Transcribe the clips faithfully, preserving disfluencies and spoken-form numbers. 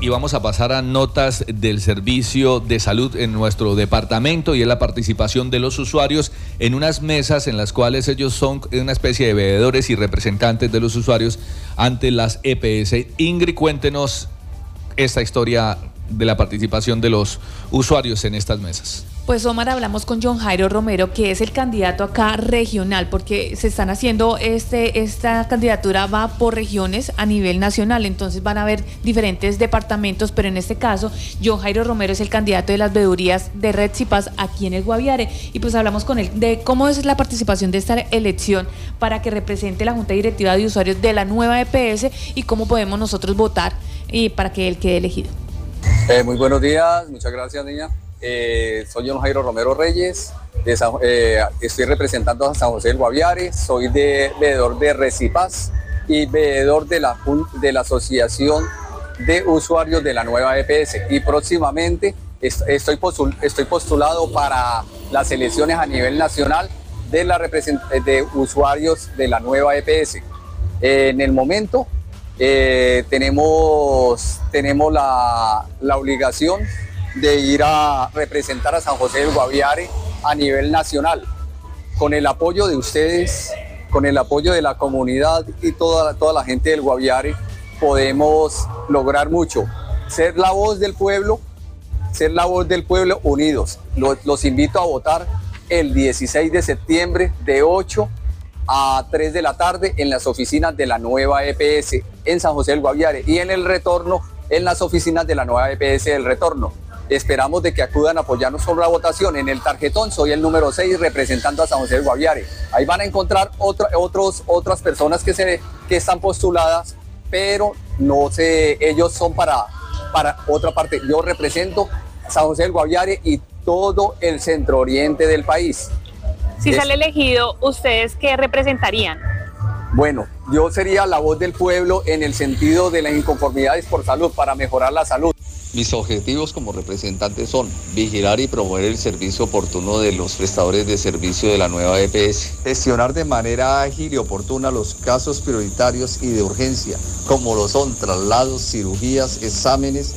y vamos a pasar a notas del servicio de salud en nuestro departamento, y es la participación de los usuarios en unas mesas en las cuales ellos son una especie de veedores y representantes de los usuarios ante las E P S. Ingrid, cuéntenos esta historia de la participación de los usuarios en estas mesas. Pues Omar, hablamos con John Jairo Romero, que es el candidato acá regional, porque se están haciendo, este, esta candidatura va por regiones a nivel nacional, entonces van a haber diferentes departamentos, pero en este caso John Jairo Romero es el candidato de las veedurías de Red Si Paz aquí en el Guaviare, y pues hablamos con él de cómo es la participación de esta elección para que represente la Junta Directiva de Usuarios de la nueva E P S y cómo podemos nosotros votar y para que él quede elegido. Eh, muy buenos días, muchas gracias, niña. Eh, soy John Jairo Romero Reyes, de San, eh, estoy representando a San José del Guaviare, soy de, veedor de Red Si Paz y veedor de la, de la Asociación de Usuarios de la nueva E P S, y próximamente est estoy, postul estoy postulado para las elecciones a nivel nacional de, la de usuarios de la nueva E P S. Eh, en el momento eh, tenemos, tenemos la, la obligación de ir a representar a San José del Guaviare a nivel nacional. Con el apoyo de ustedes, con el apoyo de la comunidad y toda, toda la gente del Guaviare, podemos lograr mucho. Ser la voz del pueblo, ser la voz del pueblo unidos. Los, los invito a votar el dieciséis de septiembre de ocho a tres de la tarde en las oficinas de la nueva E P S en San José del Guaviare, y en el retorno en las oficinas de la nueva E P S del retorno. Esperamos de que acudan a apoyarnos con la votación. En el tarjetón soy el número seis representando a San José del Guaviare. Ahí van a encontrar otra, otros, otras personas que, se, que están postuladas, pero no sé, ellos son para, para otra parte. Yo represento a San José del Guaviare y todo el centro oriente del país. Si es, sale elegido, ¿ustedes qué representarían? Bueno, yo sería la voz del pueblo en el sentido de las inconformidades por salud, para mejorar la salud. Mis objetivos como representante son vigilar y promover el servicio oportuno de los prestadores de servicio de la nueva E P S, gestionar de manera ágil y oportuna los casos prioritarios y de urgencia, como lo son traslados, cirugías, exámenes,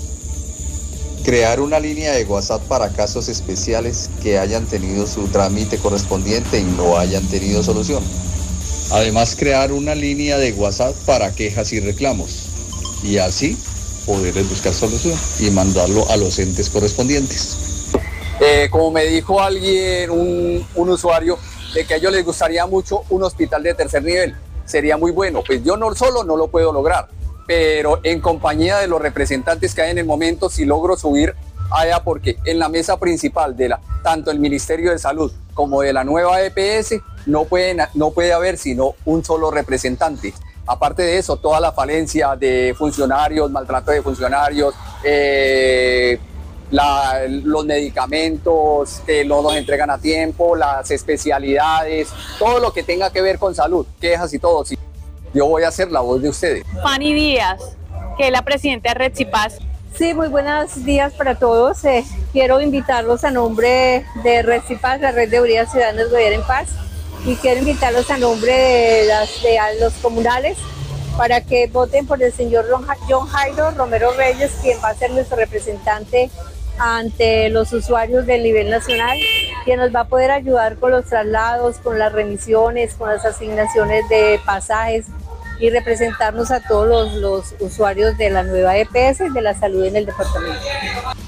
crear una línea de WhatsApp para casos especiales que hayan tenido su trámite correspondiente y no hayan tenido solución. Además, crear una línea de WhatsApp para quejas y reclamos, y así poderles buscar solución y mandarlo a los entes correspondientes. Eh, como me dijo alguien, un, un usuario, de que a ellos les gustaría mucho un hospital de tercer nivel, sería muy bueno. Pues yo no solo no lo puedo lograr, pero en compañía de los representantes que hay en el momento, si logro subir allá, porque en la mesa principal de la, tanto el Ministerio de Salud como de la nueva E P S, no, pueden, no puede haber sino un solo representante. Aparte de eso, toda la falencia de funcionarios, maltrato de funcionarios, eh, la, los medicamentos que no nos entregan a tiempo, las especialidades, todo lo que tenga que ver con salud, quejas y todo. Sí, yo voy a ser la voz de ustedes. Fanny Díaz, que es la presidenta de Red Si Paz. Sí, muy buenos días para todos. Eh, quiero invitarlos a nombre de Red Si Paz, la Red de Veedurías Ciudadanas Guaviare en Paz, y quiero invitarlos a nombre de, las, de a los comunales para que voten por el señor John Jairo Romero Reyes, quien va a ser nuestro representante ante los usuarios del nivel nacional, quien nos va a poder ayudar con los traslados, con las remisiones, con las asignaciones de pasajes y representarnos a todos los, los usuarios de la nueva E P S y de la salud en el departamento.